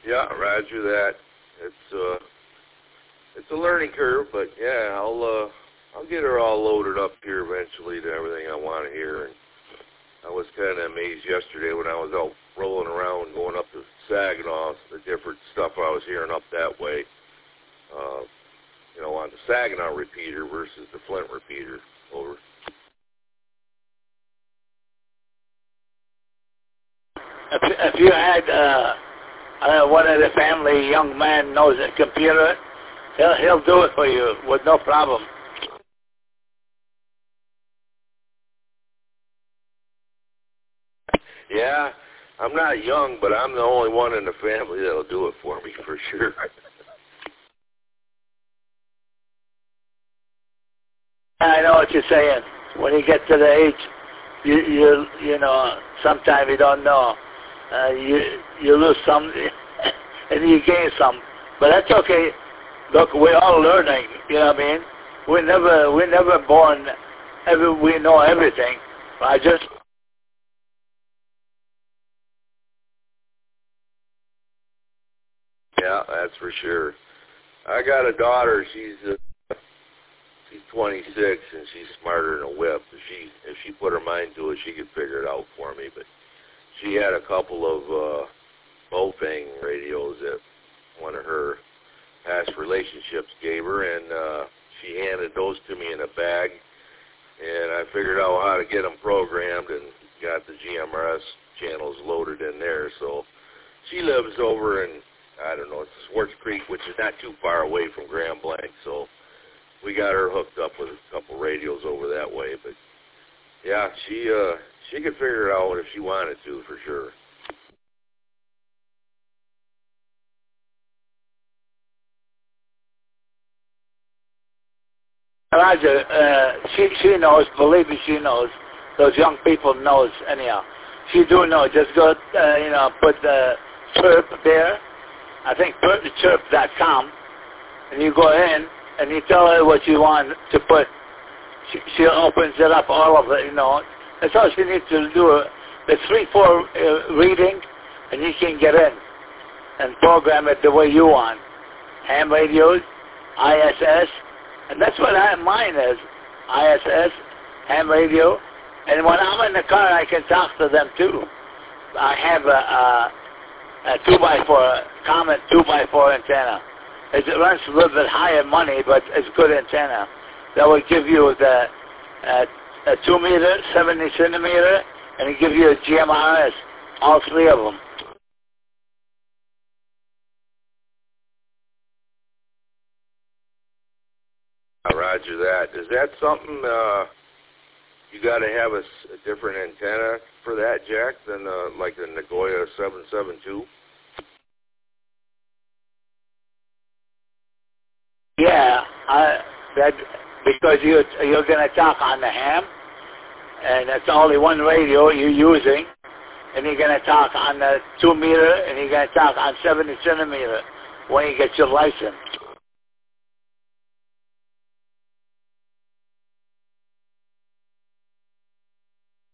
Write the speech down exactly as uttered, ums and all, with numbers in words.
Yeah, roger that. It's uh, it's a learning curve, but yeah, I'll uh, I'll get her all loaded up here eventually to everything I want to hear. And I was kind of amazed yesterday when I was out rolling around, going up to Saginaw, the different stuff I was hearing up that way. Uh, you know, on the Saginaw repeater versus the Flint repeater. Over. If, if you had uh, uh, one of the family young man knows a computer, he'll he'll do it for you with no problem. Yeah, I'm not young, but I'm the only one in the family that'll do it for me for sure. I know what you're saying. When you get to the age, you you you know, sometimes you don't know. Uh, you you lose some, and you gain some. But that's okay. Look, we're all learning. You know what I mean? We never we never born. Every we know everything. I just. Yeah, that's for sure. I got a daughter. She's. Uh, She's twenty-six, and she's smarter than a whip. If she if she put her mind to it, she could figure it out for me. But she had a couple of uh, Bofang radios that one of her past relationships gave her, and uh, she handed those to me in a bag. And I figured out how to get them programmed and got the G M R S channels loaded in there. So she lives over in, I don't know, it's Swartz Creek, which is not too far away from Grand Blanc. So we got her hooked up with a couple radios over that way, but yeah, she uh, she could figure it out if she wanted to, for sure. Roger, uh, she she knows. Believe me, she knows. Those young people knows anyhow. She do know. Just go, uh, you know, put the chirp there. I think put the chirp dot com, and you go in. And you tell her what you want to put. She, she opens it up, all of it, you know. That's all she needs to do. The three, four uh, reading, and you can get in and program it the way you want. Ham radios, I S S, and that's what I, mine is. I S S, ham radio. And when I'm in the car, I can talk to them too. I have a, a, a two by four, common two by four antenna. It runs a little bit higher money, but it's good antenna. That will give you the uh, a two meter, seventy centimeter, and it gives you a G M R S, all three of them. Roger that. Is that something uh, you got to have a, a different antenna for that, Jack, than uh, like the Nagoya seven seven two? Yeah, I, that because you you're going to talk on the ham, and it's only one radio you're using, and you're going to talk on the two meter, and you're going to talk on seventy centimeter when you get your license.